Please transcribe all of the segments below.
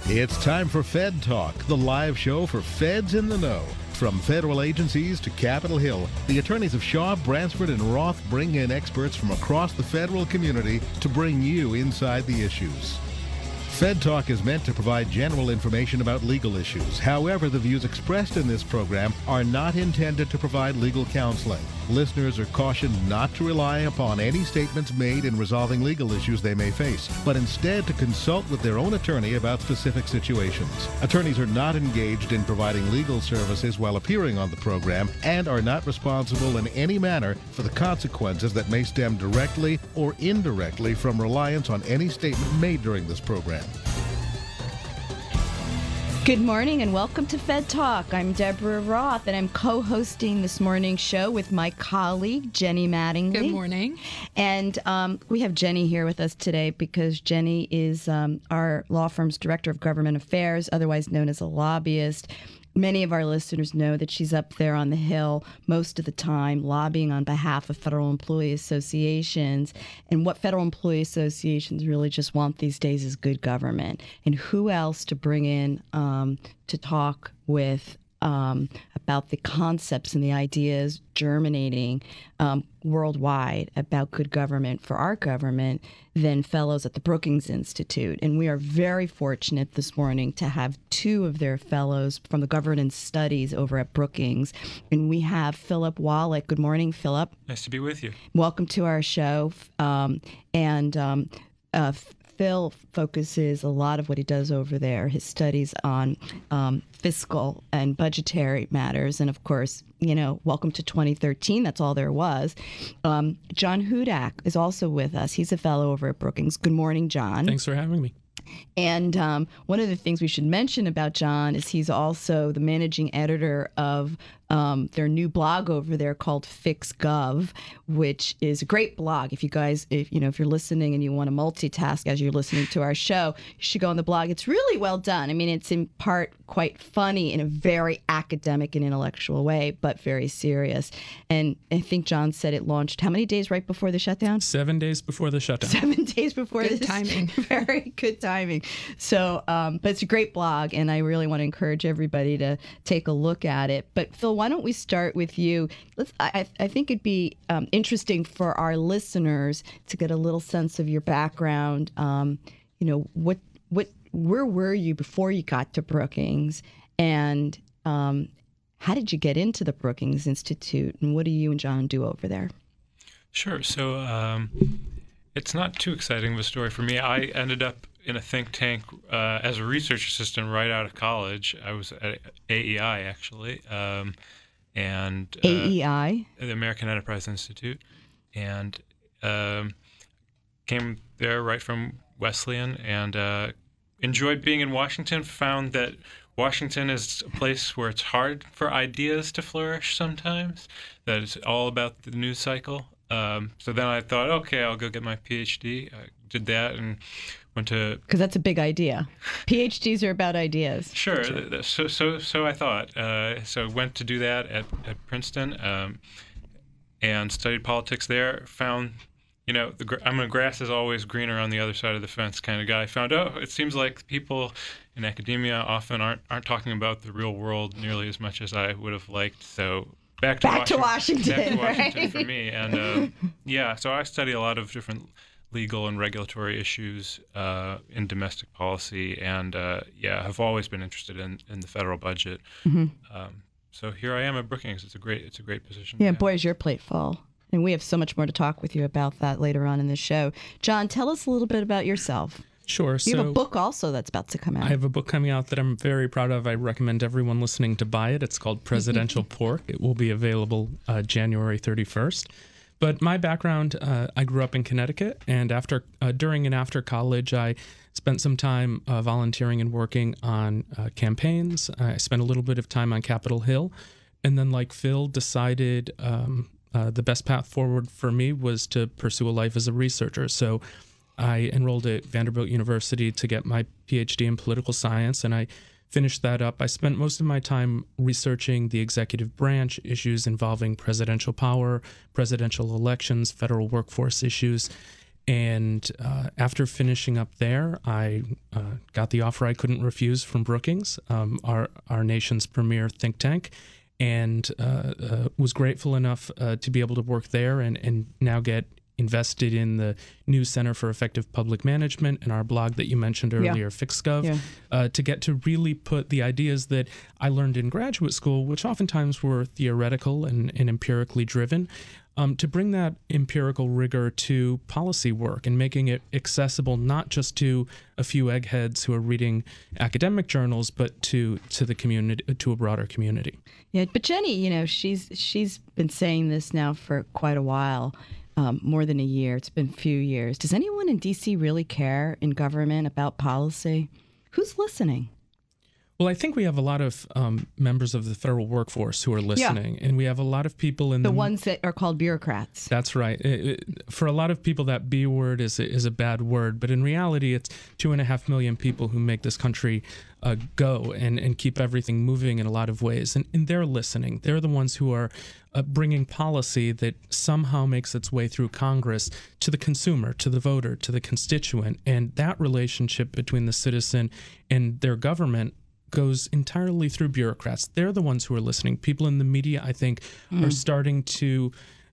It's time for Fed Talk, the live show for feds in the know. From federal agencies to Capitol Hill, the attorneys of Shaw, Bransford, and Roth bring in experts from across the federal community to bring you inside the issues. Fed Talk is meant to provide general information about legal issues. However, the views expressed in this program are not intended to provide legal counseling. Listeners are cautioned not to rely upon any statements made in resolving legal issues they may face, but instead to consult with their own attorney about specific situations. Attorneys are not engaged in providing legal services while appearing on the program and are not responsible in any manner for the consequences that may stem directly or indirectly from reliance on any statement made during this program. Good morning and welcome to Fed Talk. I'm Deborah Roth and I'm co-hosting this morning's show with my colleague, Jenny Mattingly. Good morning. And we have Jenny here with us today because Jenny is our law firm's Director of Government Affairs, otherwise known as a lobbyist. Many of our listeners know that she's up there on the Hill most of the time lobbying on behalf of federal employee associations. And what federal employee associations really just want these days is good government. And who else to bring in to talk with about the concepts and the ideas germinating worldwide about good government for our government than fellows at the Brookings Institute. And we are very fortunate this morning to have two of their fellows from the governance studies over at Brookings. And we have Philip Wallach. Good morning, Philip. Nice to be with you. Welcome to our show. Phil focuses a lot of what he does over there, his studies on fiscal and budgetary matters. And of course, you know, welcome to 2013. That's all there was. John Hudak is also with us. He's a fellow over at Brookings. Good morning, John. Thanks for having me. And one of the things we should mention about John is he's also the managing editor of their new blog over there called FixGov, which is a great blog. If you guys, if you're listening and you want to multitask as you're listening to our show, you should go on the blog. It's really well done. I mean, it's in part quite funny in a very academic and intellectual way, but very serious. And I think John said it launched how many days right before the shutdown? 7 days before the shutdown. 7 days before Good timing. Very good timing. So, but it's a great blog, and I really want to encourage everybody to take a look at it. But Phil, why don't we start with you? I think it'd be interesting for our listeners to get a little sense of your background. Where were you before you got to Brookings, and how did you get into the Brookings Institute, and what do you and John do over there? Sure. So it's not too exciting of a story for me. I ended up in a think tank as a research assistant right out of college. I was at AEI, actually. And AEI? The American Enterprise Institute. And came there right from Wesleyan and enjoyed being in Washington, found that Washington is a place where it's hard for ideas to flourish sometimes, that it's all about the news cycle. So then I thought, okay, I'll go get my PhD. I did that and went to... Because that's a big idea. PhDs are about ideas. Sure. So I thought. So went to do that at Princeton and studied politics there. Found, I'm a grass is always greener on the other side of the fence kind of guy. Found, it seems like people in academia often aren't talking about the real world nearly as much as I would have liked. So back to Washington right? For me. And so I study a lot of different legal and regulatory issues in domestic policy, and have always been interested in the federal budget. Mm-hmm. So here I am at Brookings. It's a great position. Yeah, boy, is your plate full. And we have so much more to talk with you about that later on in the show. John, tell us a little bit about yourself. Sure. You have a book also that's about to come out. I have a book coming out that I'm very proud of. I recommend everyone listening to buy it. It's called Presidential Pork. It will be available January 31st. But my background, I grew up in Connecticut, and during and after college, I spent some time volunteering and working on campaigns. I spent a little bit of time on Capitol Hill, and then, like Phil, decided the best path forward for me was to pursue a life as a researcher. So I enrolled at Vanderbilt University to get my PhD in political science, and I finished that up. I spent most of my time researching the executive branch, issues involving presidential power, presidential elections, federal workforce issues. And after finishing up there, I got the offer I couldn't refuse from Brookings, our nation's premier think tank, and was grateful enough to be able to work there and now get invested in the new Center for Effective Public Management and our blog that you mentioned earlier, FixGov, to get to really put the ideas that I learned in graduate school, which oftentimes were theoretical and empirically driven, to bring that empirical rigor to policy work and making it accessible not just to a few eggheads who are reading academic journals, but to the community, to a broader community. Yeah, but Jenny, she's been saying this now for quite a while. More than a year. It's been a few years. Does anyone in D.C. really care in government about policy? Who's listening? Well, I think we have a lot of members of the federal workforce who are listening, and we have a lot of people in the ones that are called bureaucrats. That's right. For a lot of people, that B word is a bad word, but in reality, it's 2.5 million people who make this country go and keep everything moving in a lot of ways, and they're listening. They're the ones who are bringing policy that somehow makes its way through Congress to the consumer, to the voter, to the constituent, and that relationship between the citizen and their government goes entirely through bureaucrats. They're the ones who are listening. People in the media, I think, are starting to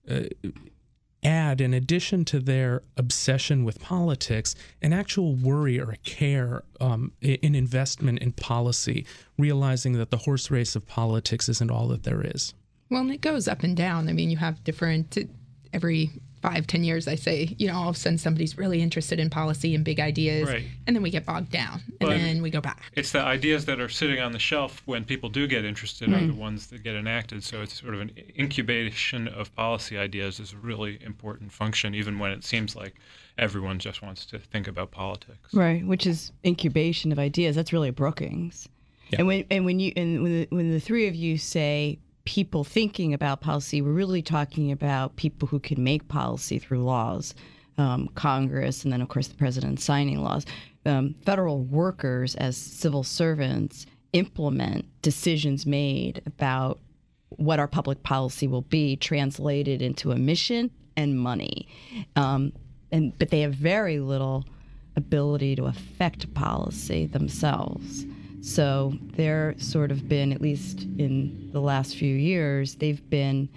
add, in addition to their obsession with politics, an actual worry or a care, in investment in policy, realizing that the horse race of politics isn't all that there is. Well, and it goes up and down. I mean, you have different, every 5-10 years, I say, all of a sudden somebody's really interested in policy and big ideas, right, and then we get bogged down, and then we go back. It's the ideas that are sitting on the shelf when people do get interested are the ones that get enacted. So it's sort of an incubation of policy ideas is a really important function, even when it seems like everyone just wants to think about politics. Right, which is incubation of ideas. That's really Brookings. Yeah. And when the three of you say people thinking about policy, we're really talking about people who can make policy through laws, Congress, and then, of course, the president signing laws. Federal workers as civil servants implement decisions made about what our public policy will be, translated into a mission and money. But they have very little ability to affect policy themselves. So they're sort of been, at least in the last few years, they've been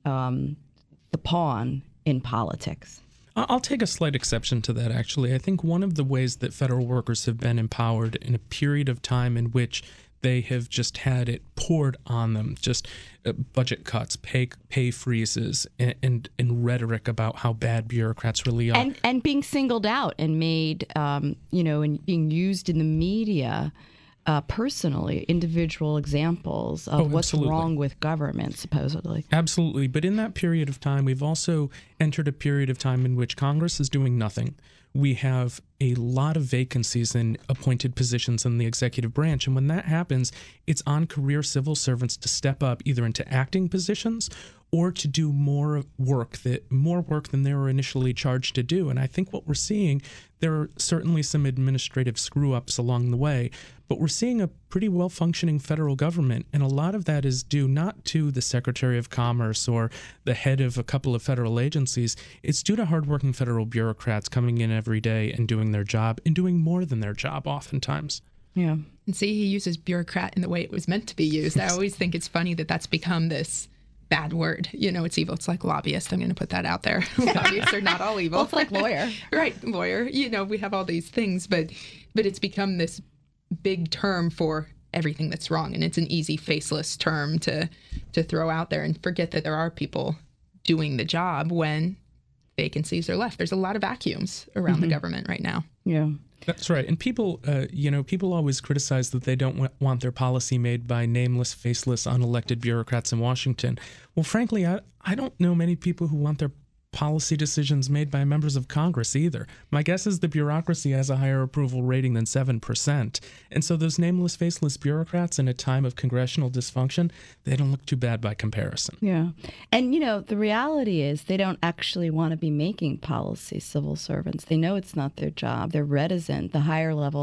the pawn in politics. I'll take a slight exception to that, actually. I think one of the ways that federal workers have been empowered in a period of time in which they have just had it poured on them, just budget cuts, pay freezes, and rhetoric about how bad bureaucrats really are. And being singled out and made, and being used in the media personally, individual examples of what's wrong with government, supposedly. Absolutely. But in that period of time, we've also entered a period of time in which Congress is doing nothing. We have a lot of vacancies in appointed positions in the executive branch. And when that happens, it's on career civil servants to step up either into acting positions or to do more work than they were initially charged to do. And I think what we're seeing, there are certainly some administrative screw-ups along the way, but we're seeing a pretty well-functioning federal government, and a lot of that is due not to the Secretary of Commerce or the head of a couple of federal agencies. It's due to hardworking federal bureaucrats coming in every day and doing their job, and doing more than their job oftentimes. Yeah. And see, he uses bureaucrat in the way it was meant to be used. I always think it's funny that that's become this bad word. It's evil. It's like lobbyist. I'm going to put that out there. Lobbyists are not all evil. Well, it's like lawyer. Right, lawyer. We have all these things, but it's become this big term for everything that's wrong, and it's an easy, faceless term to throw out there and forget that there are people doing the job when vacancies are left. There's a lot of vacuums around the government right now. Yeah. That's right. And people, people always criticize that they don't want their policy made by nameless, faceless, unelected bureaucrats in Washington. Well, frankly, I don't know many people who want their policy decisions made by members of Congress either. My guess is the bureaucracy has a higher approval rating than 7%. And so those nameless, faceless bureaucrats in a time of congressional dysfunction, they don't look too bad by comparison. Yeah. And, the reality is they don't actually want to be making policy, civil servants. They know it's not their job. They're reticent. The higher level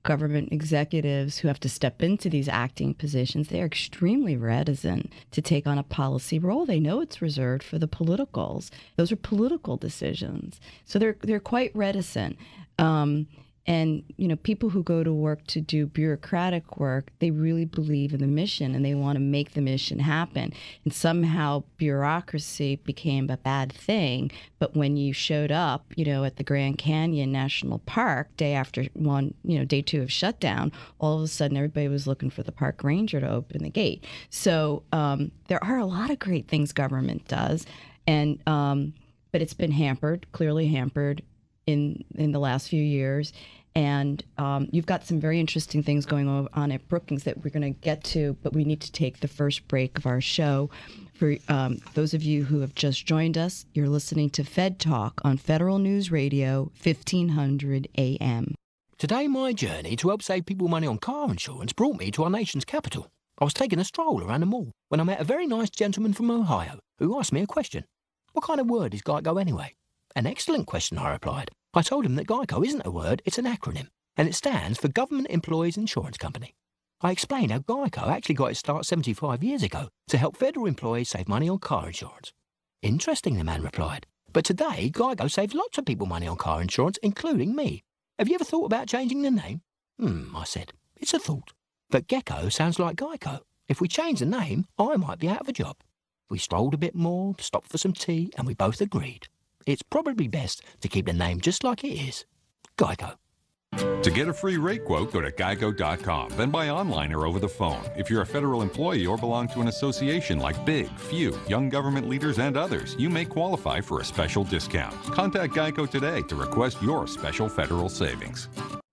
government executives who have to step into these acting positions, they're extremely reticent to take on a policy role. They know it's reserved for the politicals. Those are political decisions. So they're quite reticent. And, people who go to work to do bureaucratic work, they really believe in the mission and they want to make the mission happen. And somehow bureaucracy became a bad thing. But when you showed up, at the Grand Canyon National Park, day after day 2 of shutdown, all of a sudden everybody was looking for the park ranger to open the gate. So there are a lot of great things government does. And but it's been clearly hampered in the last few years. And you've got some very interesting things going on at Brookings that we're going to get to, but we need to take the first break of our show. For those of you who have just joined us, you're listening to Fed Talk on Federal News Radio, 1500 AM. Today, my journey to help save people money on car insurance brought me to our nation's capital. I was taking a stroll around the mall when I met a very nice gentleman from Ohio who asked me a question. What kind of word is Geico anyway? An excellent question, I replied. I told him that Geico isn't a word, it's an acronym, and it stands for Government Employees Insurance Company. I explained how Geico actually got its start 75 years ago to help federal employees save money on car insurance. Interesting, the man replied. But today, Geico saves lots of people money on car insurance, including me. Have you ever thought about changing the name? I said. It's a thought. But Gecko sounds like Geico. If we change the name, I might be out of a job. We strolled a bit more, stopped for some tea, and we both agreed. It's probably best to keep the name just like it is. Geico. To get a free rate quote, go to geico.com, then buy online or over the phone. If you're a federal employee or belong to an association like Big, Few, Young Government Leaders, and others, you may qualify for a special discount. Contact Geico today to request your special federal savings.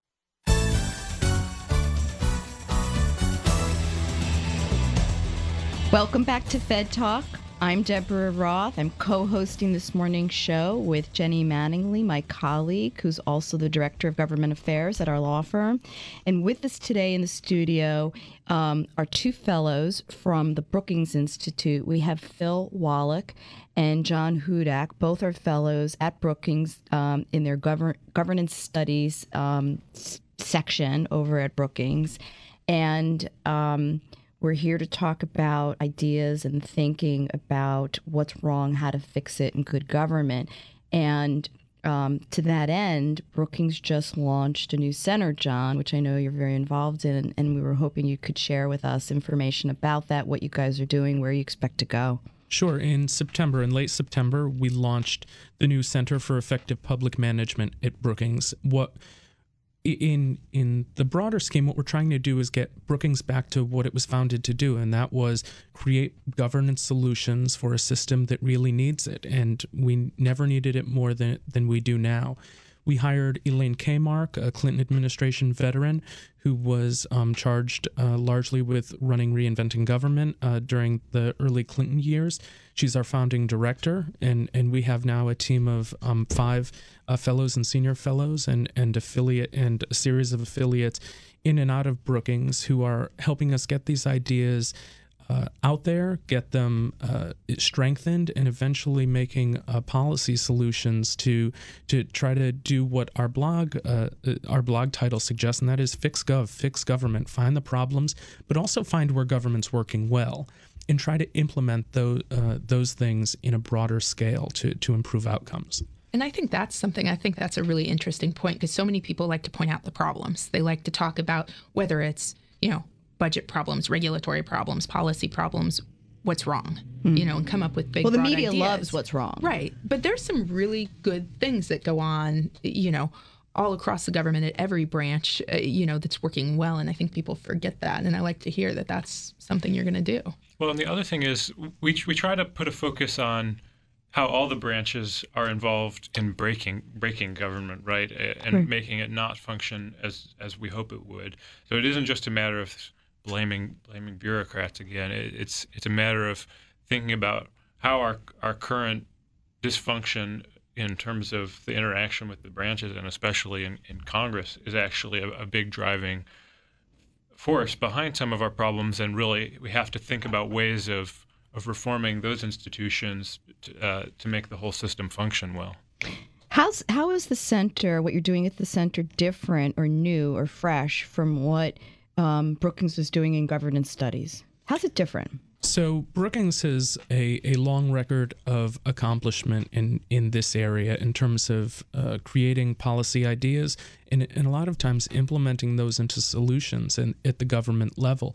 Welcome back to Fed Talk. I'm Deborah Roth. I'm co-hosting this morning's show with Jenny Mattingly, my colleague, who's also the Director of Government Affairs at our law firm. And with us today in the studio are two fellows from the Brookings Institute. We have Phil Wallach and John Hudak. Both are fellows at Brookings in their governance studies section over at Brookings. And we're here to talk about ideas and thinking about what's wrong, how to fix it in good government. And to that end, Brookings just launched a new center, John, which I know you're very involved in, and we were hoping you could share with us information about that, what you guys are doing, where you expect to go. Sure. In late September, we launched the new Center for Effective Public Management at Brookings. In the broader scheme, what we're trying to do is get Brookings back to what it was founded to do, and that was create governance solutions for a system that really needs it, and we never needed it more than we do now. We hired Elaine Kmark, a Clinton administration veteran who was charged largely with running Reinventing Government during the early Clinton years. She's our founding director, and we have now a team of 5 fellows and senior fellows and affiliate and a series of affiliates in and out of Brookings who are helping us get these ideas out there, get them strengthened, and eventually making policy solutions to try to do what our blog title suggests, and that is fix government, find the problems, but also find where government's working well, and try to implement those things in a broader scale to improve outcomes. And I think that's a really interesting point, because so many people like to point out the problems. They like to talk about whether it's, budget problems, regulatory problems, policy problems, what's wrong, and come up with big, broad ideas. Well, the media loves what's wrong. Right. But there's some really good things that go on, all across the government at every branch, that's working well. And I think people forget that. And I like to hear that that's something you're going to do. Well, and the other thing is we try to put a focus on how all the branches are involved in breaking government, right, and making it not function as we hope it would. So it isn't just a matter of blaming bureaucrats again. It's a matter of thinking about how our current dysfunction in terms of the interaction with the branches, and especially in Congress, is actually a big driving force behind some of our problems. And really, we have to think about ways of reforming those institutions to make the whole system function well. How is the center, what you're doing at the center, different or new or fresh from what Brookings was doing in governance studies? How's it different? So Brookings has a long record of accomplishment in this area in terms of creating policy ideas and a lot of times implementing those into solutions at the government level.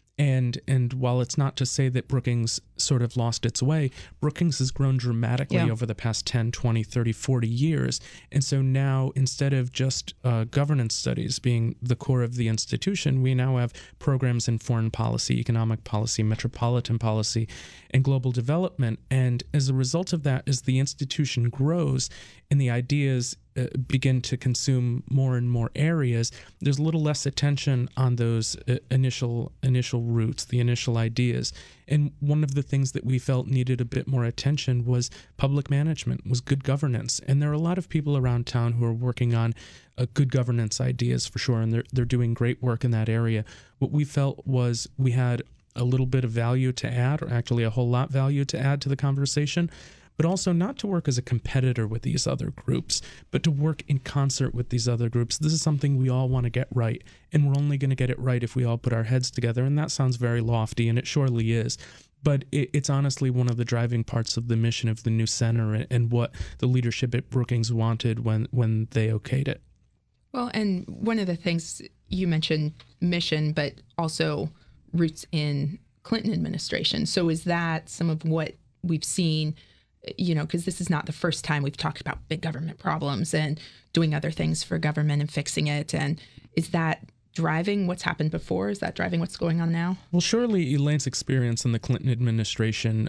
And while it's not to say that Brookings sort of lost its way, Brookings has grown dramatically over the past 10, 20, 30, 40 years. And so now, instead of just governance studies being the core of the institution, we now have programs in foreign policy, economic policy, metropolitan policy, and global development. And as a result of that, as the institution grows and the ideas begin to consume more and more areas, there's a little less attention on those initial roots, the initial ideas. And one of the things that we felt needed a bit more attention was public management, was good governance. And there are a lot of people around town who are working on good governance ideas for sure, and they're doing great work in that area. What we felt was we had a little bit of value to add, or actually a whole lot value to add to the conversation, but also not to work as a competitor with these other groups, but to work in concert with these other groups. This is something we all want to get right, and we're only going to get it right if we all put our heads together, and that sounds very lofty, and it surely is. But it's honestly one of the driving parts of the mission of the new center and what the leadership at Brookings wanted when they okayed it. Well, and one of the things you mentioned, mission, but also roots in Clinton administration. So is that some of what we've seen, because this is not the first time we've talked about big government problems and doing other things for government and fixing it. And is that driving what's happened before? Is that driving what's going on now? Well, surely Elaine's experience in the Clinton administration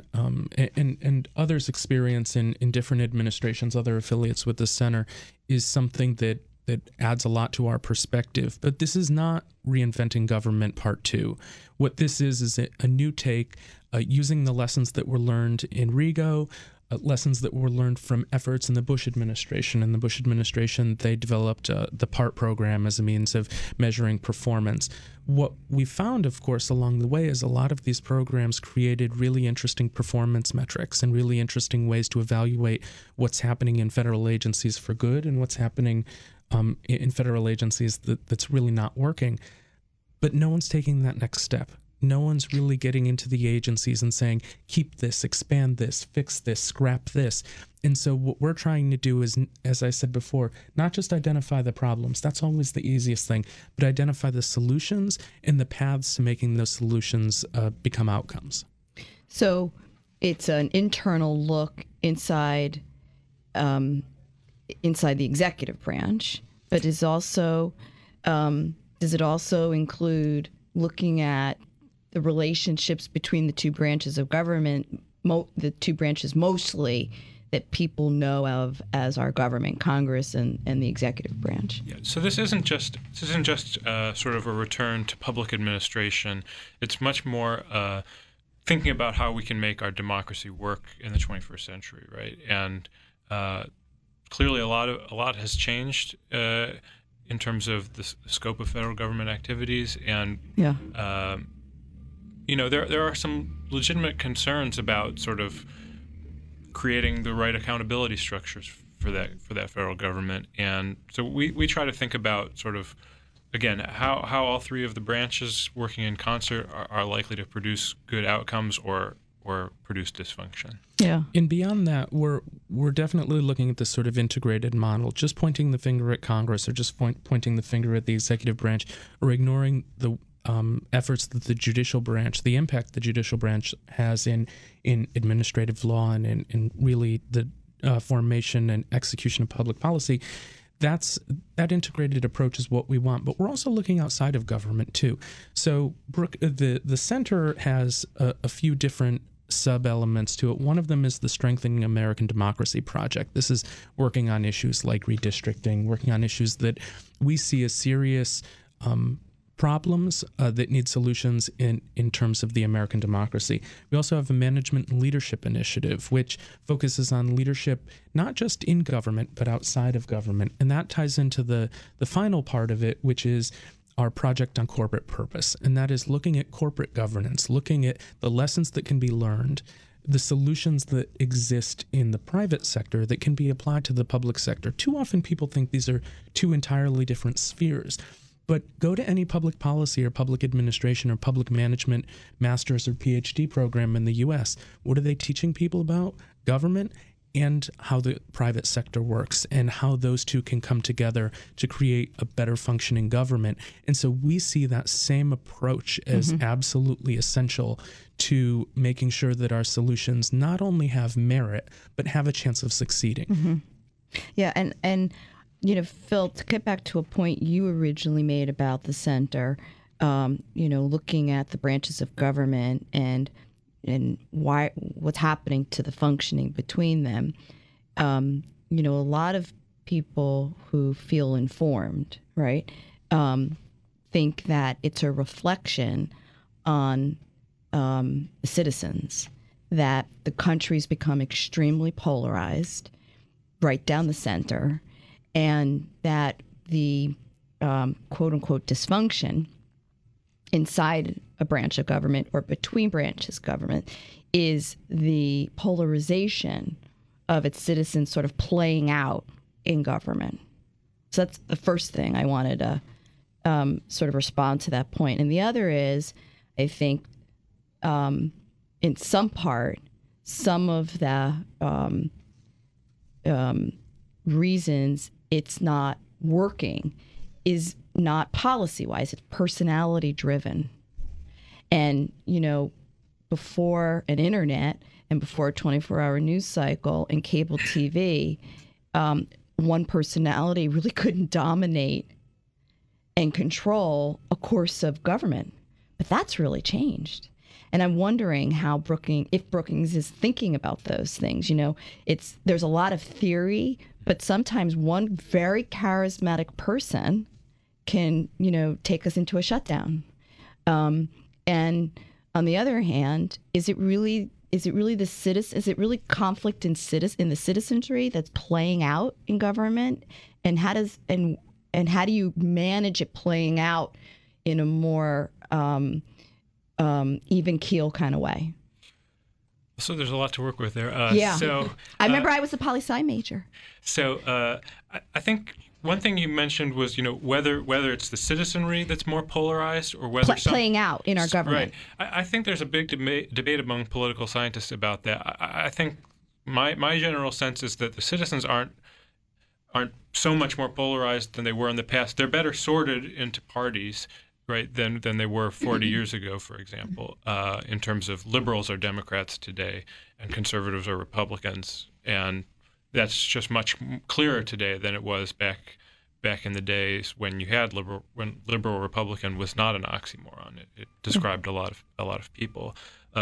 and others' experience in different administrations, other affiliates with the center, is something that adds a lot to our perspective. But this is not reinventing government part 2. What this is a new take using the lessons that were learned in Rigo, lessons that were learned from efforts in the Bush administration. In the Bush administration, they developed the PART program as a means of measuring performance. What we found, of course, along the way is a lot of these programs created really interesting performance metrics and really interesting ways to evaluate what's happening in federal agencies for good and what's happening in federal agencies that's really not working. But no one's taking that next step. No one's really getting into the agencies and saying, keep this, expand this, fix this, scrap this. And so what we're trying to do is, as I said before, not just identify the problems. That's always the easiest thing, but identify the solutions and the paths to making those solutions become outcomes. So it's an internal look inside the executive branch, but is also does it also include looking at the relationships between the two branches of government, the two branches mostly that people know of as our government, Congress and the executive branch? Yeah, so this isn't just sort of a return to public administration. It's much more thinking about how we can make our democracy work in the 21st century, right? And clearly, a lot has changed in terms of the scope of federal government activities, and there are some legitimate concerns about sort of creating the right accountability structures for that federal government. And so we try to think about sort of, again, how all three of the branches working in concert are likely to produce good outcomes or produce dysfunction. Yeah. And beyond that, we're definitely looking at this sort of integrated model. Just pointing the finger at Congress or just pointing the finger at the executive branch or ignoring the efforts that the judicial branch, the impact the judicial branch has in administrative law and in really the formation and execution of public policy. That integrated approach is what we want, but we're also looking outside of government too. So the center has a few different sub-elements to it. One of them is the Strengthening American Democracy Project. This is working on issues like redistricting, working on issues that we see as serious problems that need solutions in terms of the American democracy. We also have a Management and Leadership Initiative, which focuses on leadership not just in government, but outside of government. And that ties into the final part of it, which is our project on corporate purpose. And that is looking at corporate governance, looking at the lessons that can be learned the solutions that exist in the private sector that can be applied to the public sector. Too often people think these are two entirely different spheres. But go to any public policy or public administration or public management master's or PhD program in the U.S. What are they teaching people about? Government and how the private sector works and how those two can come together to create a better functioning government. And so we see that same approach as absolutely essential to making sure that our solutions not only have merit, but have a chance of succeeding. Yeah, and you know, Phil, to get back to a point you originally made about the center, you know, looking at the branches of government and what's happening to the functioning between them. You know, a lot of people who feel informed, right, think that it's a reflection on citizens, that the country's become extremely polarized right down the center, and that the quote-unquote dysfunction inside a branch of government or between branches of government is the polarization of its citizens sort of playing out in government. So that's the first thing I wanted to sort of respond to that point. And the other is, I think, in some part, some of the reasons it's not working is not policy-wise, it's personality-driven. And, you know, before an internet and before a 24-hour news cycle and cable TV, one personality really couldn't dominate and control a course of government. But that's really changed. And I'm wondering how if Brookings is thinking about those things. You know, there's a lot of theory, but sometimes one very charismatic person can, you know, take us into a shutdown. And on the other hand, is it really the citizen? Is it really conflict in the citizenry that's playing out in government? And how do you manage it playing out in a more even keel kind of way? So there's a lot to work with there. Yeah. So I remember I was a poli-sci major. So I think one thing you mentioned was, you know, whether it's the citizenry that's more polarized or whether playing out in our government. Right. I think there's a big debate among political scientists about that. I think my general sense is that the citizens aren't so much more polarized than they were in the past. They're better sorted into parties, right, than they were 40 years ago, for example, in terms of liberals are Democrats today and conservatives are Republicans. And that's just much clearer today than it was back in the days when you had liberal Republican was not an oxymoron. It described a lot of people.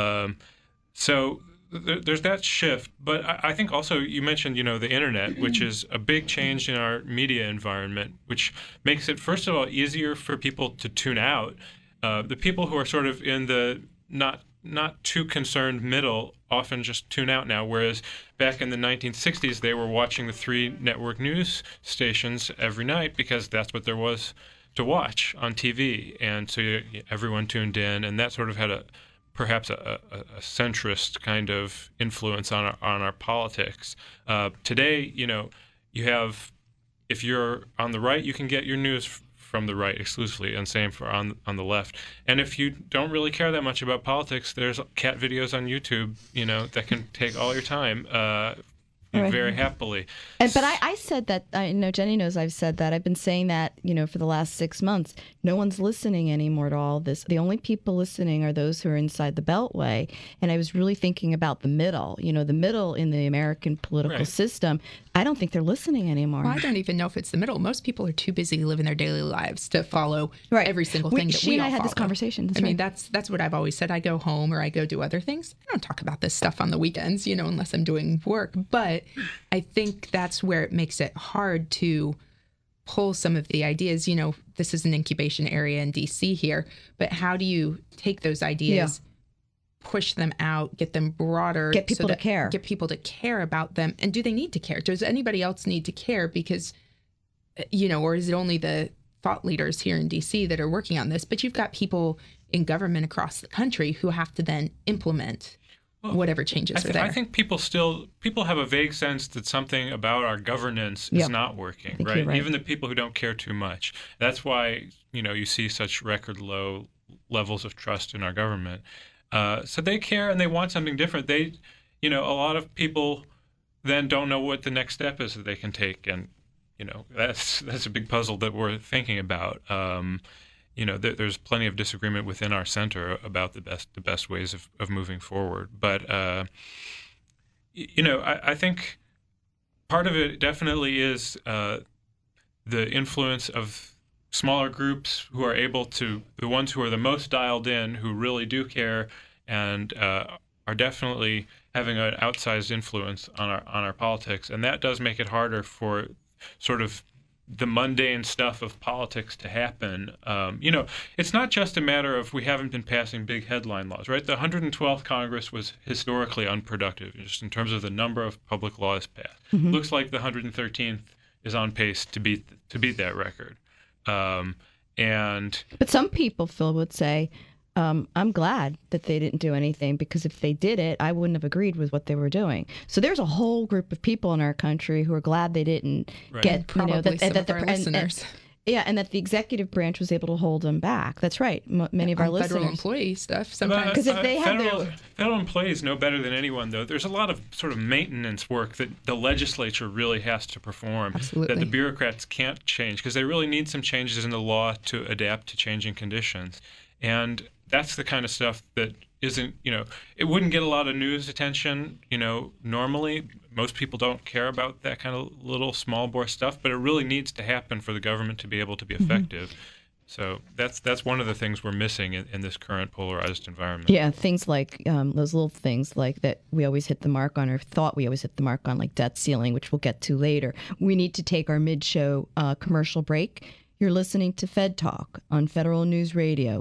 So there's that shift. But I think also you mentioned, you know, the internet, which is a big change in our media environment, which makes it, first of all, easier for people to tune out. The people who are sort of in the not too concerned middle often just tune out now, whereas back in the 1960s, they were watching the 3 network news stations every night because that's what there was to watch on TV. And so everyone tuned in, and that sort of had perhaps a centrist kind of influence on our politics. Today, you know, you have, if you're on the right, you can get your news from the right exclusively, and same for on the left. And if you don't really care that much about politics, there's cat videos on YouTube, you know, that can take all your time very happily. But I said that, I know Jenny knows I've said that. I've been saying that, you know, for the last 6 months. No one's listening anymore to all this. The only people listening are those who are inside the Beltway. And I was really thinking about the middle, you know, the middle in the American political system. I don't think they're listening anymore. Well, I don't even know if it's the middle. Most people are too busy living their daily lives to follow every single thing that we all follow. She and I had this conversation. I mean, that's what I've always said. I go home or I go do other things. I don't talk about this stuff on the weekends, you know, unless I'm doing work. But I think that's where it makes it hard to pull some of the ideas. You know, this is an incubation area in DC here, but how do you take those ideas, push them out, get them broader, get people to care about them? And do they need to care? Does anybody else need to care? Because, you know, or is it only the thought leaders here in DC that are working on this? But you've got people in government across the country who have to then implement whatever changes are there. I think people have a vague sense that something about our governance is not working, right? Even the people who don't care too much. That's why, you see such record low levels of trust in our government. So they care and they want something different. A lot of people then don't know what the next step is that they can take, and that's a big puzzle that we're thinking about. There's plenty of disagreement within our center about the best ways of moving forward. But I think part of it definitely is the influence of smaller groups who are able to, the ones who are the most dialed in, who really do care, and are definitely having an outsized influence on our politics, and that does make it harder for sort of the mundane stuff of politics to happen. It's not just a matter of we haven't been passing big headline laws, right? The 112th Congress was historically unproductive, just in terms of the number of public laws passed. Mm-hmm. Looks like the 113th is on pace to beat that record. But some people, Phil, would say, I'm glad that they didn't do anything, because if they did it, I wouldn't have agreed with what they were doing. So there's a whole group of people in our country who are glad they didn't get, probably some of our listeners. And that the executive branch was able to hold them back. That's right. Many of our listeners. Federal employee stuff sometimes. Because if they had federal employees know better than anyone, though. There's a lot of sort of maintenance work that the legislature really has to perform. Absolutely. That the bureaucrats can't change, because they really need some changes in the law to adapt to changing conditions. And that's the kind of stuff that isn't, it wouldn't get a lot of news attention, normally. Most people don't care about that kind of little small bore stuff, but it really needs to happen for the government to be able to be effective. Mm-hmm. So that's one of the things we're missing in this current polarized environment. Yeah, things like those little things like that we always hit the mark on, or thought we always hit the mark on, like debt ceiling, which we'll get to later. We need to take our mid-show commercial break. You're listening to Fed Talk on Federal News Radio,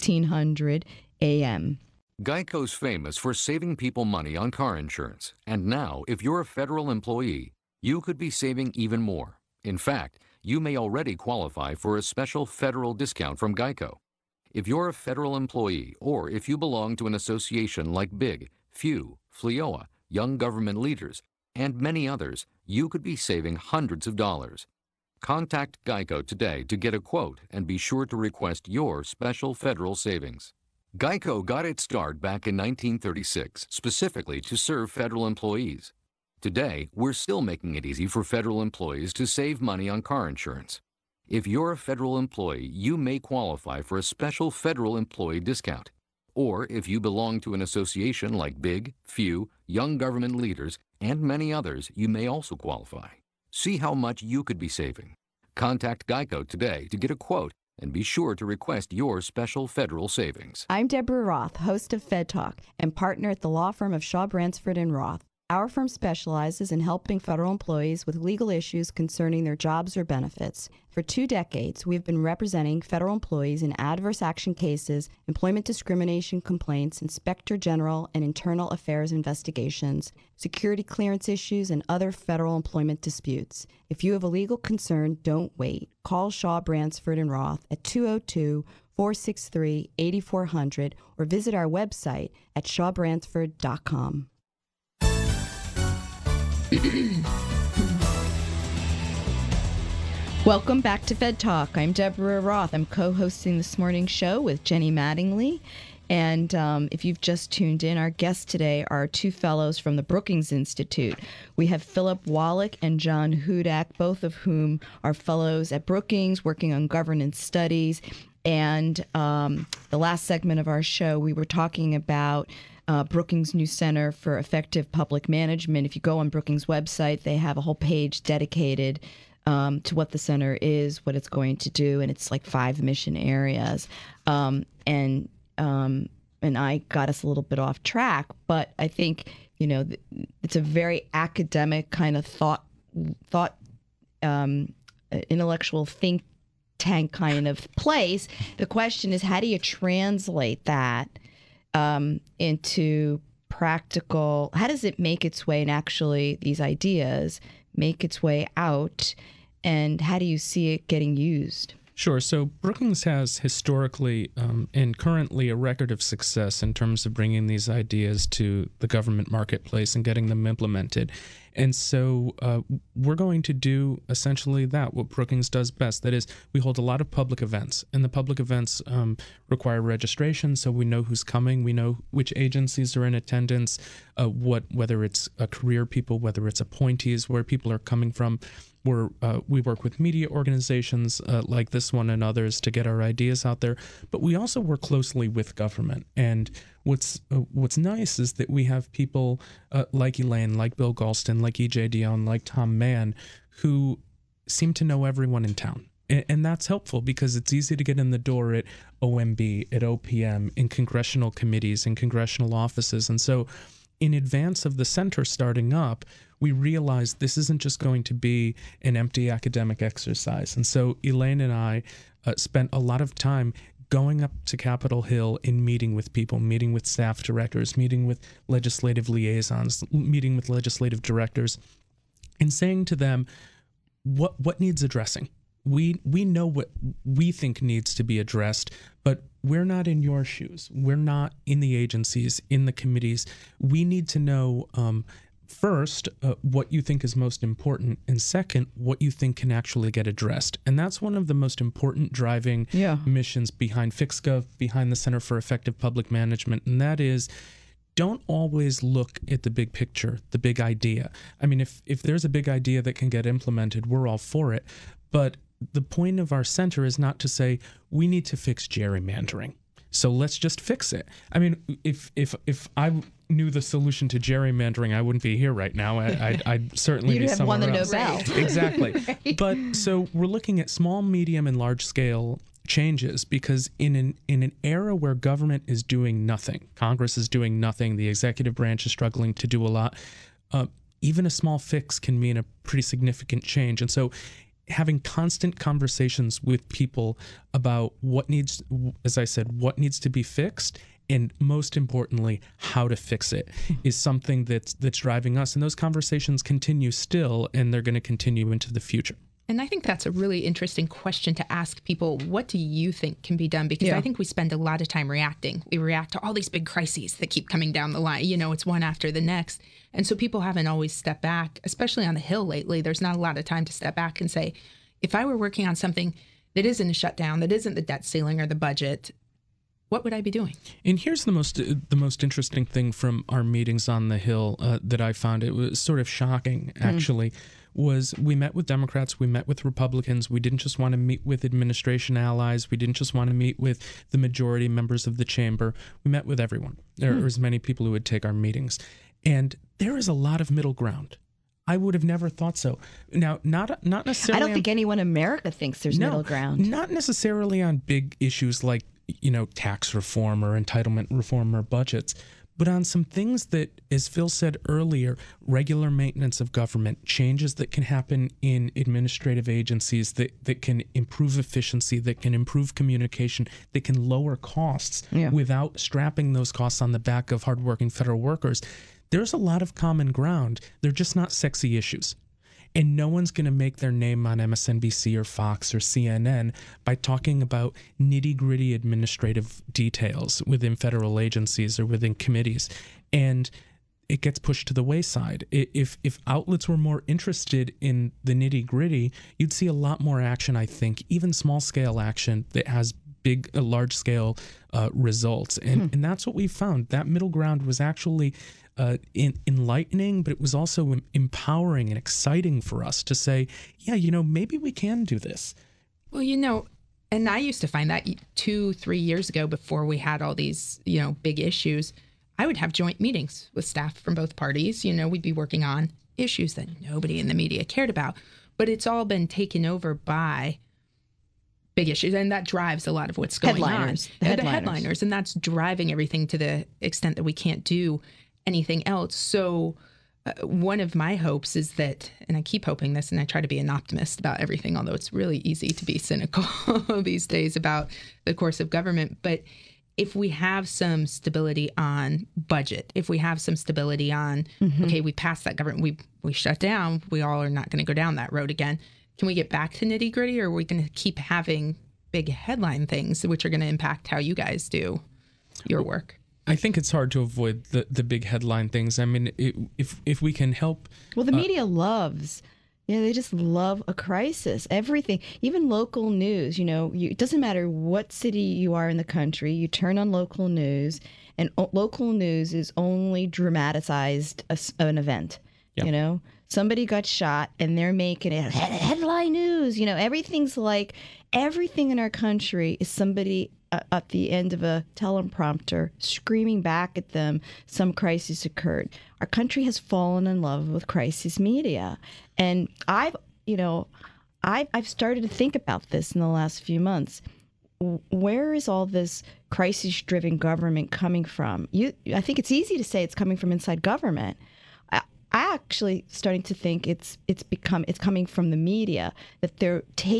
1500 AM. Geico's famous for saving people money on car insurance. And now, if you're a federal employee, you could be saving even more. In fact, you may already qualify for a special federal discount from Geico. If you're a federal employee, or if you belong to an association like BIG, FEW, FLEOA, Young Government Leaders, and many others, you could be saving hundreds of dollars. Contact Geico today to get a quote and be sure to request your special federal savings. Geico got its start back in 1936, specifically to serve federal employees. Today, we're still making it easy for federal employees to save money on car insurance. If you're a federal employee, you may qualify for a special federal employee discount. Or if you belong to an association like BIG, FEW, Young Government Leaders, and many others, you may also qualify. See how much you could be saving. Contact Geico today to get a quote and be sure to request your special federal savings. I'm Deborah Roth, host of Fed Talk and partner at the law firm of Shaw Bransford & Roth. Our firm specializes in helping federal employees with legal issues concerning their jobs or benefits. For 2 decades, we've been representing federal employees in adverse action cases, employment discrimination complaints, inspector general and internal affairs investigations, security clearance issues, and other federal employment disputes. If you have a legal concern, don't wait. Call Shaw Bransford & Roth at 202-463-8400 or visit our website at shawbransford.com. Welcome back to Fed Talk. I'm Deborah Roth. I'm co-hosting this morning's show with Jenny Mattingly. And if you've just tuned in, our guests today are 2 fellows from the Brookings Institute. We have Philip Wallach and John Hudak, both of whom are fellows at Brookings working on governance studies. And the last segment of our show, we were talking about Brookings' new Center for Effective Public Management. If you go on Brookings' website, they have a whole page dedicated to what the center is, what it's going to do, and it's like 5 mission areas. And I got us a little bit off track, but I think it's a very academic kind of thought, intellectual think tank kind of place. The question is, how do you translate that into practical? How does it make its way, and actually these ideas make its way out, and how do you see it getting used? Sure. So Brookings has historically and currently a record of success in terms of bringing these ideas to the government marketplace and getting them implemented. And so we're going to do essentially that, what Brookings does best. That is, we hold a lot of public events, and the public events require registration, so we know who's coming, we know which agencies are in attendance, whether it's career people, whether it's appointees, where people are coming from. We work with media organizations like this one and others to get our ideas out there, but we also work closely with government. And what's nice is that we have people like Elaine, like Bill Galston, like E.J. Dionne, like Tom Mann, who seem to know everyone in town. And that's helpful because it's easy to get in the door at OMB, at OPM, in congressional committees, in congressional offices. And so in advance of the center starting up, we realized this isn't just going to be an empty academic exercise. And so Elaine and I spent a lot of time going up to Capitol Hill and meeting with people, meeting with staff directors, meeting with legislative liaisons, meeting with legislative directors, and saying to them, what needs addressing? We know what we think needs to be addressed, but we're not in your shoes. We're not in the agencies, in the committees. We need to know, first, what you think is most important, and second, what you think can actually get addressed. And that's one of the most important driving missions behind FixGov, behind the Center for Effective Public Management, and that is, don't always look at the big picture, the big idea. I mean, if there's a big idea that can get implemented, we're all for it. But the point of our center is not to say, we need to fix gerrymandering, so let's just fix it. I mean, if I knew the solution to gerrymandering, I wouldn't be here right now. I'd certainly be somewhere else. You'd have won the Nobel. Exactly. Right. But so we're looking at small, medium, and large scale changes, because in an era where government is doing nothing, Congress is doing nothing, the executive branch is struggling to do a lot, even a small fix can mean a pretty significant change. And so having constant conversations with people about what needs, as I said, what needs to be fixed, and most importantly, how to fix it, is something that's driving us. And those conversations continue still, and they're going to continue into the future. And I think that's a really interesting question to ask people. What do you think can be done? Because I think we spend a lot of time reacting. We react to all these big crises that keep coming down the line. You know, it's one after the next. And so people haven't always stepped back, especially on the Hill lately. There's not a lot of time to step back and say, if I were working on something that isn't a shutdown, that isn't the debt ceiling or the budget, what would I be doing? And here's the most interesting thing from our meetings on the Hill that I found. It was sort of shocking, actually. Was we met with Democrats, we met with Republicans. We didn't just want to meet with administration allies. We didn't just want to meet with the majority members of the chamber. We met with everyone. There were as many people who would take our meetings. And there is a lot of middle ground. I would have never thought so. Now, not necessarily. I don't think anyone in America thinks there's middle ground. Not necessarily on big issues like, tax reform or entitlement reform or budgets, but on some things that, as Phil said earlier, regular maintenance of government, changes that can happen in administrative agencies that can improve efficiency, that can improve communication, that can lower costs without strapping those costs on the back of hardworking federal workers. There's a lot of common ground. They're just not sexy issues. And no one's going to make their name on MSNBC or Fox or CNN by talking about nitty-gritty administrative details within federal agencies or within committees. And it gets pushed to the wayside. If outlets were more interested in the nitty-gritty, you'd see a lot more action, I think, even small-scale action that has large-scale results. And that's what we found. That middle ground was actually enlightening, but it was also empowering and exciting for us to say, maybe we can do this. Well, and I used to find that 2-3 years ago, before we had all these, big issues, I would have joint meetings with staff from both parties. We'd be working on issues that nobody in the media cared about, but it's all been taken over by big issues, and that drives a lot of what's going on. The headliners, and that's driving everything to the extent that we can't do anything else. So one of my hopes is that, and I keep hoping this, and I try to be an optimist about everything, although it's really easy to be cynical these days about the course of government. But if we have some stability on budget, if we have some stability on, okay, we passed that government, we shut down, we all are not going to go down that road again. Can we get back to nitty gritty, or are we going to keep having big headline things, which are going to impact how you guys do your work. I think it's hard to avoid the big headline things. I mean, if we can help. Well, the media loves. They just love a crisis. Everything, even local news. It doesn't matter what city you are in the country. You turn on local news, and local news is only dramatized an event. Yeah. Somebody got shot, and they're making it headline news. Everything in our country is somebody at the end of a teleprompter screaming back at them some crisis occurred. Our country has fallen in love with crisis media. And I've started to think about this in the last few months. Where is all this crisis-driven government coming from? I think it's easy to say it's coming from inside government. I actually starting to think it's coming from the media, that they're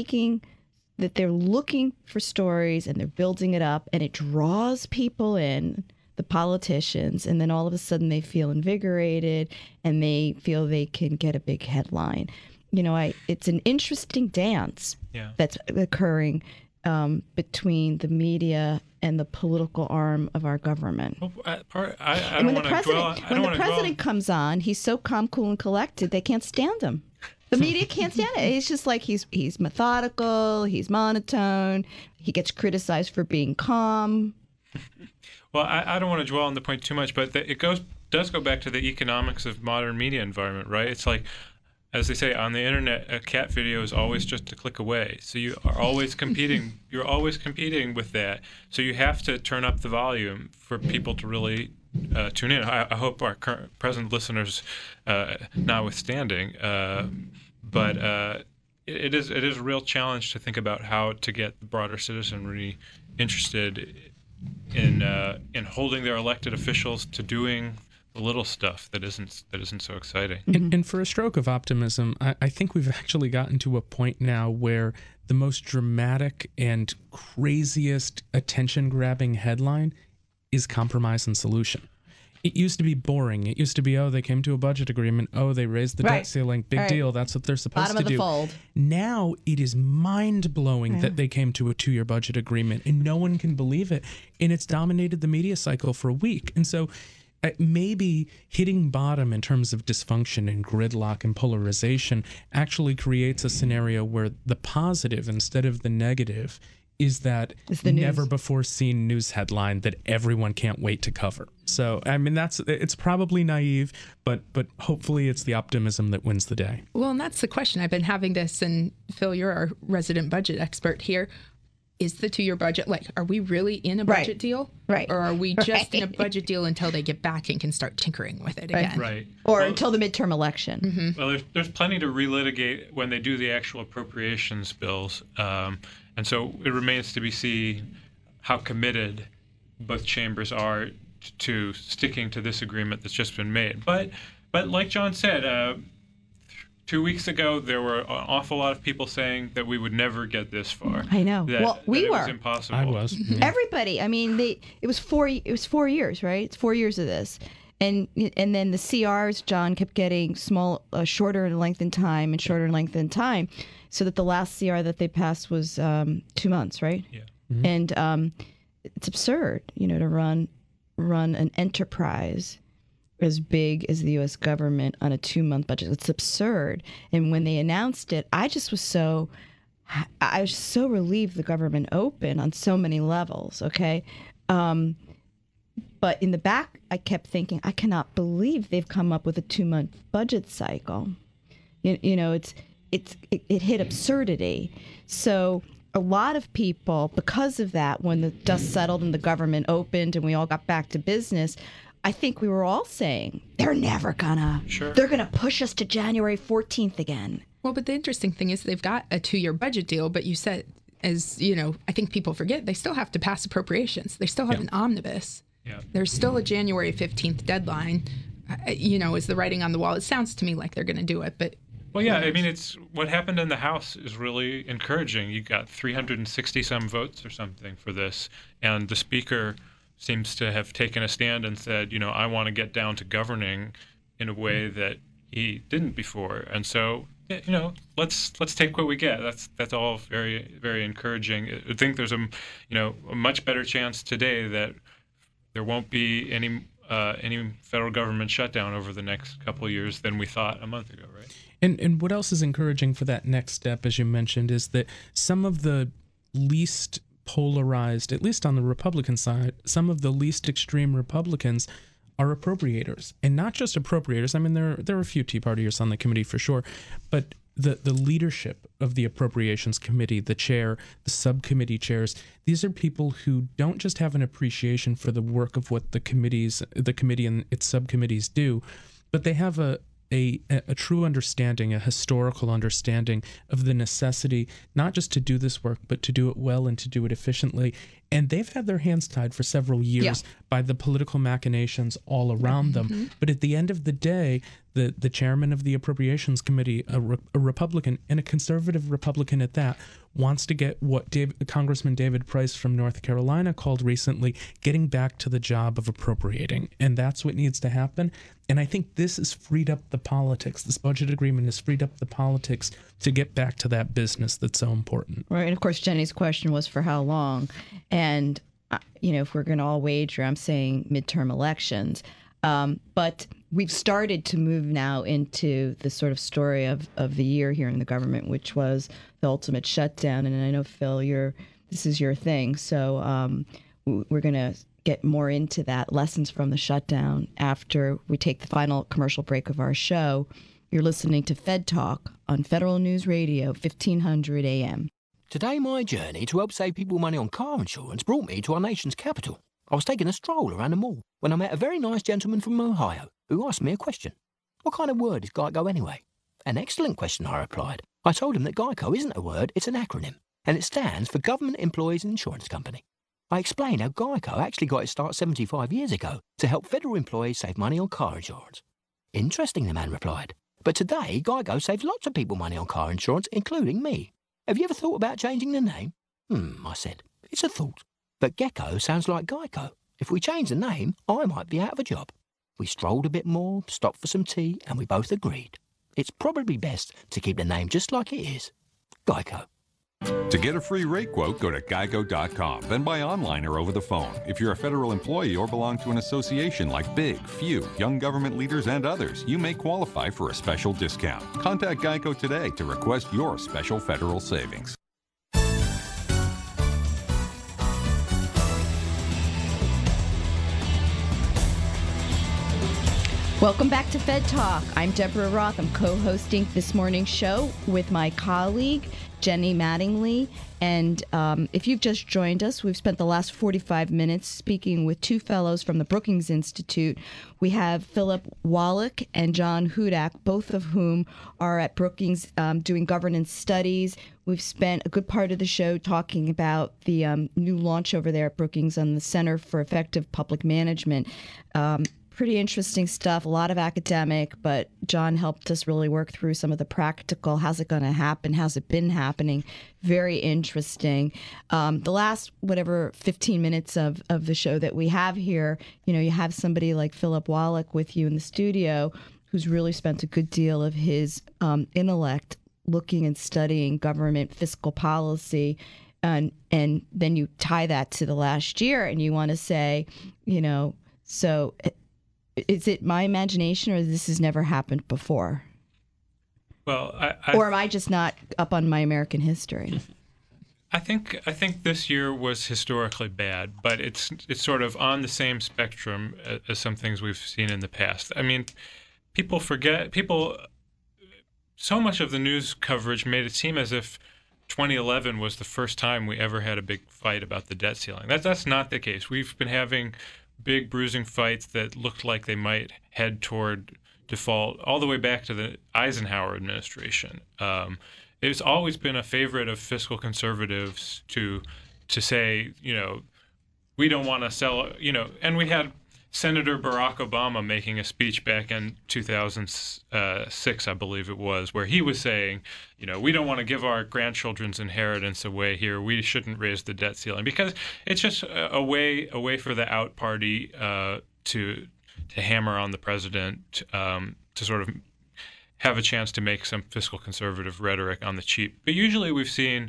looking for stories and they're building it up, and it draws people in, the politicians, and then all of a sudden they feel invigorated and they feel they can get a big headline. It's an interesting dance that's occurring between the media and the political arm of our government. Well, when the president comes on, he's so calm, cool, and collected, they can't stand him. The media can't stand it. It's just like he's methodical, he's monotone, he gets criticized for being calm. Well, I don't want to dwell on the point too much, but it does go back to the economics of modern media environment, right? It's like, as they say, on the internet, a cat video is always just a click away. So you are always competing. You're always competing with that. So you have to turn up the volume for people to really tune in. I hope our present listeners, notwithstanding, but it is a real challenge to think about how to get the broader citizenry interested in holding their elected officials to doing the little stuff that isn't so exciting. And for a stroke of optimism, I think we've actually gotten to a point now where the most dramatic and craziest attention-grabbing headline is compromise and solution. It used to be boring. It used to be, they came to a budget agreement. They raised the debt ceiling. Big deal. That's what they're supposed to do. Bottom of the fold. Now it is mind-blowing that they came to a 2-year budget agreement, and no one can believe it. And it's dominated the media cycle for a week. And so maybe hitting bottom in terms of dysfunction and gridlock and polarization actually creates a scenario where the positive instead of the negative is that never before seen news headline that everyone can't wait to cover. So, I mean, it's probably naive, but hopefully it's the optimism that wins the day. Well, and that's the question. I've been having this, and Phil, you're our resident budget expert here. Is the 2-year budget, are we really in a budget deal? Right. Or are we just in a budget deal until they get back and can start tinkering with it again? Right. Or until the midterm election. Mm-hmm. Well, there's plenty to relitigate when they do the actual appropriations bills. And so it remains to be seen how committed both chambers are to sticking to this agreement that's just been made. But like John said, 2 weeks ago, there were an awful lot of people saying that we would never get this far. I know. That we it were. was impossible. I was. Yeah. Everybody. I mean, it was 4 years, right? It's 4 years of this. And then the CRs, John, kept getting shorter in length and time and shorter in length and time, so that the last CR that they passed was 2 months, right? Yeah. Mm-hmm. And it's absurd, to run an enterprise as big as the U.S. government on a 2-month budget. It's absurd. And when they announced it, I was so relieved the government opened on so many levels. Okay. But in the back, I kept thinking, I cannot believe they've come up with a 2-month budget cycle. It hit absurdity. So a lot of people, because of that, when the dust settled and the government opened and we all got back to business, I think we were all saying, they're never gonna. Sure. They're gonna push us to January 14th again. Well, but the interesting thing is they've got a 2-year budget deal, but you said, as I think people forget, they still have to pass appropriations. They still have an omnibus. Yeah. There's still a January 15th deadline. Is the writing on the wall? It sounds to me like they're going to do it, but. Well, yeah, I mean, it's what happened in the House is really encouraging. You got 360 some votes or something for this, and the Speaker seems to have taken a stand and said, I want to get down to governing in a way that he didn't before. And so yeah, let's take what we get. That's all very, very encouraging. I think there's a much better chance today that there won't be any federal government shutdown over the next couple of years than we thought a month ago, right? And what else is encouraging for that next step, as you mentioned, is that some of the least polarized, at least on the Republican side, some of the least extreme Republicans are appropriators, and not just appropriators. I mean, there are a few Tea Partiers on the committee for sure, but the leadership of the Appropriations Committee, the chair, the subcommittee chairs, these are people who don't just have an appreciation for the work of what the committee and its subcommittees do, but they have a true understanding, a historical understanding of the necessity not just to do this work, but to do it well and to do it efficiently. And they've had their hands tied for several years by the political machinations all around them. But at the end of the day, the chairman of the Appropriations Committee, a Republican, and a conservative Republican at that, wants to get what Congressman David Price from North Carolina called recently getting back to the job of appropriating. And that's what needs to happen. And I think this has freed up the politics. This budget agreement has freed up the politics to get back to that business that's so important. Right. And of course, Jenny's question was for how long? And, if we're going to all wager, I'm saying midterm elections. But we've started to move now into the sort of story of the year here in the government, which was the ultimate shutdown. And I know, Phil, this is your thing. So we're going to get more into that, lessons from the shutdown, after we take the final commercial break of our show. You're listening to Fed Talk on Federal News Radio, 1500 AM. Today, my journey to help save people money on car insurance brought me to our nation's capital. I was taking a stroll around the mall when I met a very nice gentleman from Ohio who asked me a question. What kind of word is GEICO anyway? An excellent question, I replied. I told him that GEICO isn't a word, it's an acronym, and it stands for Government Employees Insurance Company. I explained how GEICO actually got its start 75 years ago to help federal employees save money on car insurance. Interesting, the man replied. But today, GEICO saves lots of people money on car insurance, including me. Have you ever thought about changing the name? I said. It's a thought. But Gecko sounds like Geico. If we change the name, I might be out of a job. We strolled a bit more, stopped for some tea, and we both agreed. It's probably best to keep the name just like it is. Geico. To get a free rate quote, go to geico.com, then buy online or over the phone. If you're a federal employee or belong to an association like Big, Few, Young Government Leaders, and others, you may qualify for a special discount. Contact Geico today to request your special federal savings. Welcome back to Fed Talk. I'm Deborah Roth. I'm co-hosting this morning's show with my colleague, Jenny Mattingly. And if you've just joined us, we've spent the last 45 minutes speaking with two fellows from the Brookings Institute. We have Philip Wallach and John Hudak, both of whom are at Brookings doing governance studies. We've spent a good part of the show talking about the new launch over there at Brookings on the Center for Effective Public Management. Pretty interesting stuff, a lot of academic, but John helped us really work through some of the practical. How's it going to happen? How's it been happening? Very interesting. The last, 15 minutes of the show that we have here, you have somebody like Philip Wallach with you in the studio who's really spent a good deal of his intellect looking and studying government fiscal policy. And then you tie that to the last year and you want to say, so is it my imagination or this has never happened before? Well, or am I just not up on my American history? I think this year was historically bad, but it's sort of on the same spectrum as some things we've seen in the past. I mean, so much of the news coverage made it seem as if 2011 was the first time we ever had a big fight about the debt ceiling. That's not the case. We've been having big bruising fights that looked like they might head toward default all the way back to the Eisenhower administration. It's always been a favorite of fiscal conservatives to say, we don't want to sell, and we had Senator Barack Obama making a speech back in 2006, I believe it was, where he was saying, we don't want to give our grandchildren's inheritance away here. We shouldn't raise the debt ceiling because it's just a way for the out party to hammer on the president to sort of have a chance to make some fiscal conservative rhetoric on the cheap. But usually we've seen,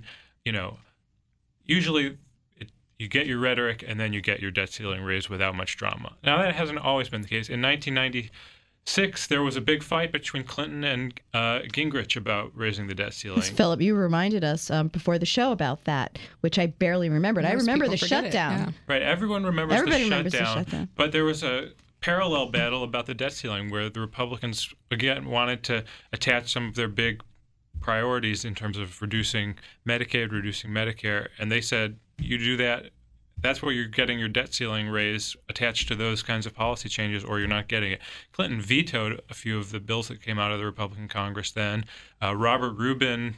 you get your rhetoric and then you get your debt ceiling raised without much drama. Now, that hasn't always been the case. In 1996, there was a big fight between Clinton and Gingrich about raising the debt ceiling. Philip, you reminded us before the show about that, which I barely remembered. I remember the shutdown. Right. Everybody remembers the shutdown. But there was a parallel battle about the debt ceiling where the Republicans, again, wanted to attach some of their big priorities in terms of reducing Medicaid, reducing Medicare, and they said, you do that, that's where you're getting your debt ceiling raised attached to those kinds of policy changes, or you're not getting it. Clinton vetoed a few of the bills that came out of the Republican Congress then. Robert Rubin,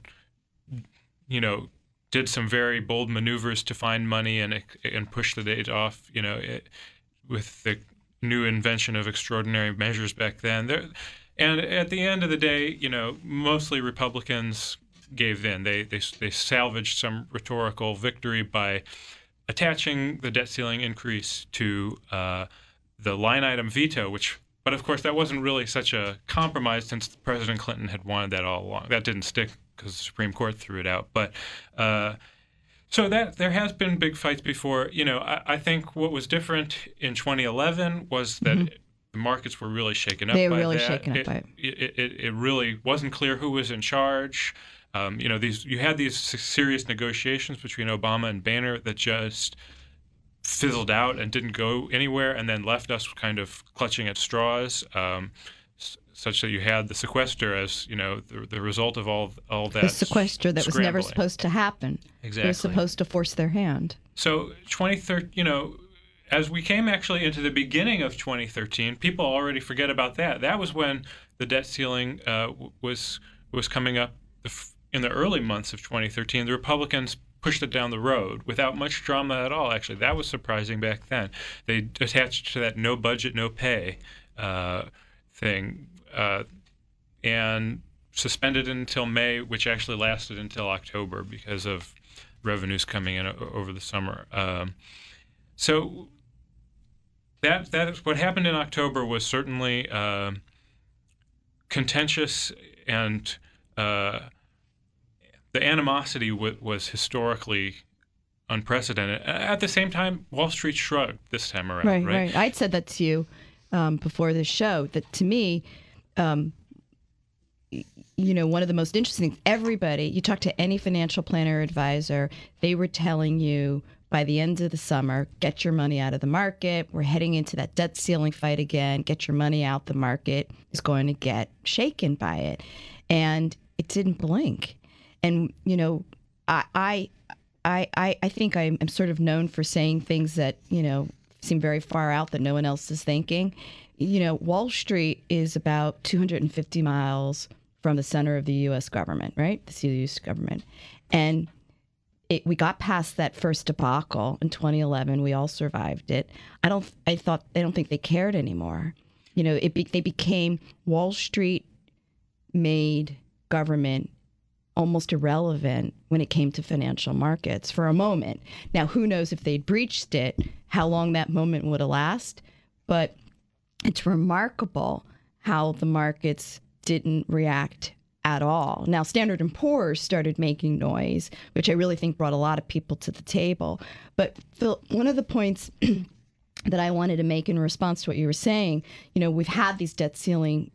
did some very bold maneuvers to find money and push the date off, with the new invention of extraordinary measures back then. And at the end of the day, mostly Republicans gave in. They salvaged some rhetorical victory by attaching the debt ceiling increase to the line item veto, but of course that wasn't really such a compromise since President Clinton had wanted that all along. That didn't stick because the Supreme Court threw it out. But so that there has been big fights before. I think what was different in 2011 was that the markets were really shaken up by that. They were really shaken up by it. It really wasn't clear who was in charge. You had these serious negotiations between Obama and Boehner that just fizzled out and didn't go anywhere, and then left us kind of clutching at straws, such that you had the sequester as the result of all that. The sequester that was never supposed to happen. Exactly. It was supposed to force their hand. So 2013, as we came actually into the beginning of 2013, people already forget about that. That was when the debt ceiling was coming up. In the early months of 2013, the Republicans pushed it down the road without much drama at all, actually. That was surprising back then. They attached to that no budget, no pay thing and suspended it until May, which actually lasted until October because of revenues coming in over the summer. So that what happened in October was certainly contentious, and the animosity was historically unprecedented. At the same time, Wall Street shrugged this time around. Right. I'd said that to you before this show, that to me, one of the most interesting things, everybody, you talk to any financial planner or advisor, they were telling you by the end of the summer, get your money out of the market. We're heading into that debt ceiling fight again. Get your money out. The market is going to get shaken by it. And it didn't blink. And, I think I'm sort of known for saying things that, seem very far out that no one else is thinking. Wall Street is about 250 miles from the center of the U.S. government, right? The U.S. government. And we got past that first debacle in 2011. We all survived it. I don't think they cared anymore. They became Wall Street made government almost irrelevant when it came to financial markets for a moment. Now, who knows if they'd breached it, how long that moment would have lasted. But it's remarkable how the markets didn't react at all. Now, Standard & Poor's started making noise, which I really think brought a lot of people to the table. But Phil, one of the points that I wanted to make in response to what you were saying, we've had these debt ceiling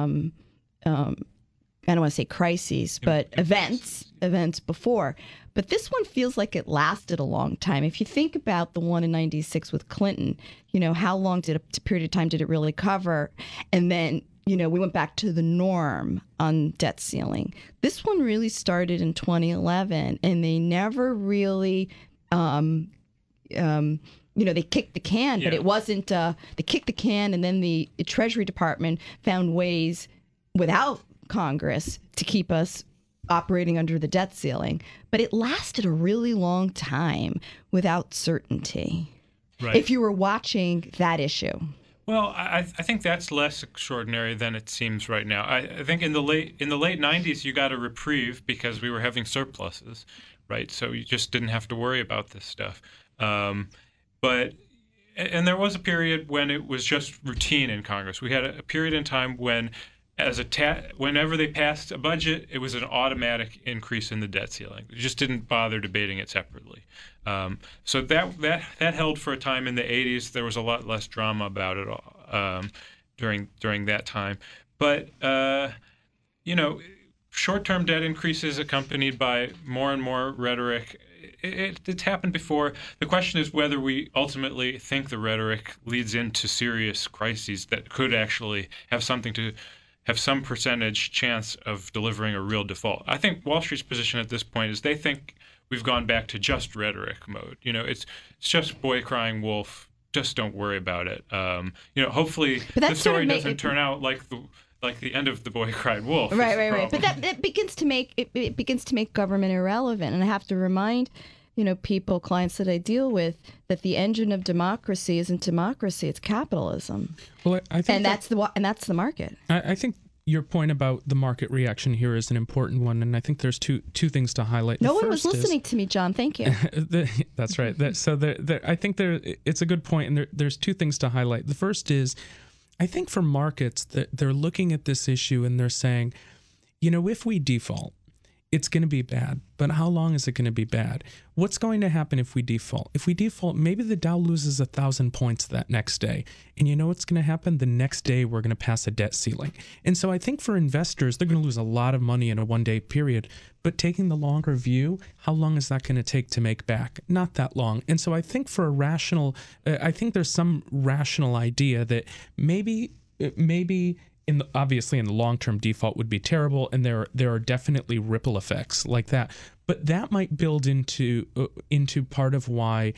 I don't want to say crises, but events before. But this one feels like it lasted a long time. If you think about the one in 96 with Clinton, how long period of time did it really cover? And then, we went back to the norm on debt ceiling. This one really started in 2011, and they never really, they kicked the can, but it wasn't, they kicked the can, and then the Treasury Department found ways without Congress to keep us operating under the debt ceiling. But it lasted a really long time without certainty. Right. If you were watching that issue. Well, I think that's less extraordinary than it seems right now. I think in the late 90s you got a reprieve because we were having surpluses, right? So you just didn't have to worry about this stuff. But there was a period when it was just routine in Congress. We had a period in time when whenever they passed a budget, it was an automatic increase in the debt ceiling. They just didn't bother debating it separately. So that held for a time in the 80s. There was a lot less drama about it during that time. But short-term debt increases accompanied by more and more rhetoric. It's happened before. The question is whether we ultimately think the rhetoric leads into serious crises that could actually have some percentage chance of delivering a real default. I think Wall Street's position at this point is they think we've gone back to just rhetoric mode. It's just boy crying wolf. Just don't worry about it. Hopefully the story doesn't turn out like the end of The Boy Cried Wolf. Right. But that begins to make government irrelevant. And I have to remind clients that I deal with, that the engine of democracy isn't democracy; it's capitalism. Well, I think that's the market. I think your point about the market reaction here is an important one, and I think there's two things to highlight. No one was listening to me, John. Thank you. That's right. I think it's a good point, and there's two things to highlight. The first is, I think for markets, they're looking at this issue and they're saying, if we default, it's going to be bad. But how long is it going to be bad? What's going to happen if we default? If we default, maybe the Dow loses 1,000 points that next day. And you know what's going to happen? The next day, we're going to pass a debt ceiling. And so I think for investors, they're going to lose a lot of money in a one-day period. But taking the longer view, how long is that going to take to make back? Not that long. And so I think I think there's some rational idea that maybe obviously in the long-term, default would be terrible, and there are definitely ripple effects like that. But that might build into part of why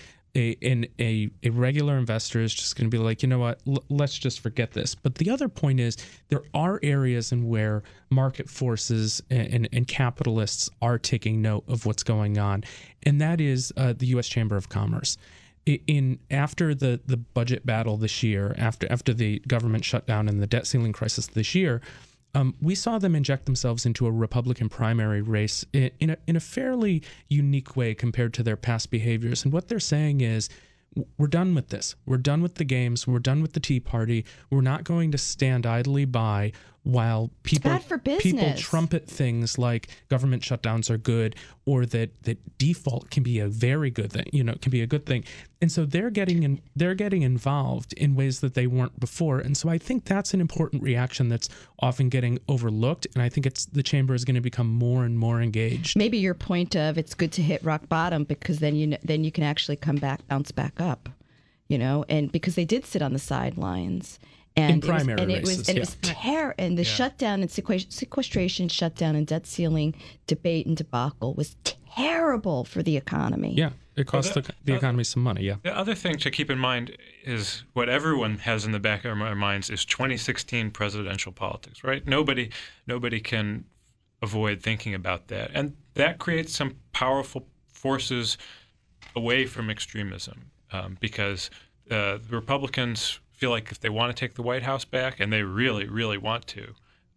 a regular investor is just going to be like, you know what, let's just forget this. But the other point is, there are areas in where market forces and capitalists are taking note of what's going on, and that is the U.S. Chamber of Commerce. After the budget battle this year, after the government shutdown and the debt ceiling crisis this year, we saw them inject themselves into a Republican primary race in a fairly unique way compared to their past behaviors. And what they're saying is, we're done with this. We're done with the games. We're done with the Tea Party. We're not going to stand idly by while people trumpet things like government shutdowns are good, or that default can be a very good thing, can be a good thing. And so they're getting involved in ways that they weren't before. And so I think that's an important reaction that's often getting overlooked. And I think the chamber is going to become more and more engaged. Maybe your point of it's good to hit rock bottom, because then you can actually bounce back up, and because they did sit on the sidelines. And it was terror, and the shutdown and sequestration, shutdown and debt ceiling debate and debacle was terrible for the economy. Yeah, it cost the economy some money. Yeah. The other thing to keep in mind is what everyone has in the back of their minds is 2016 presidential politics, right? Nobody can avoid thinking about that, and that creates some powerful forces away from extremism, because the Republicans feel like if they want to take the White House back, and they really, really want to,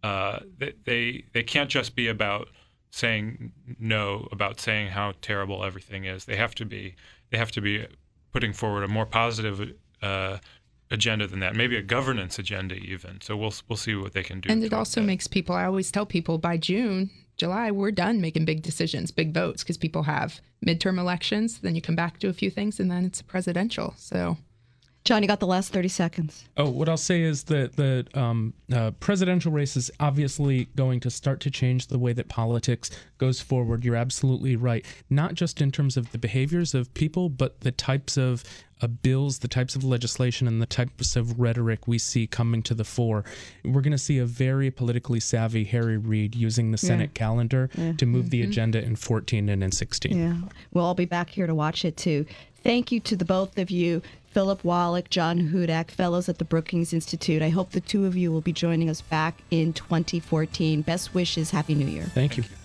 they can't just be about saying no, about saying how terrible everything is. They have to be putting forward a more positive agenda than that, maybe a governance agenda even. So we'll see what they can do. And it also makes people, I always tell people, by June, July, we're done making big decisions, big votes, because people have midterm elections, then you come back to a few things, and then it's presidential. So John, you got the last 30 seconds. Oh, what I'll say is that the presidential race is obviously going to start to change the way that politics goes forward. You're absolutely right. Not just in terms of the behaviors of people, but the types of bills, the types of legislation, and the types of rhetoric we see coming to the fore. We're going to see a very politically savvy Harry Reid using the Senate calendar to move the agenda in 14 and in 16. Yeah, we'll all be back here to watch it too. Thank you to the both of you, Philip Wallach, John Hudak, fellows at the Brookings Institute. I hope the two of you will be joining us back in 2014. Best wishes. Happy New Year. Thank you.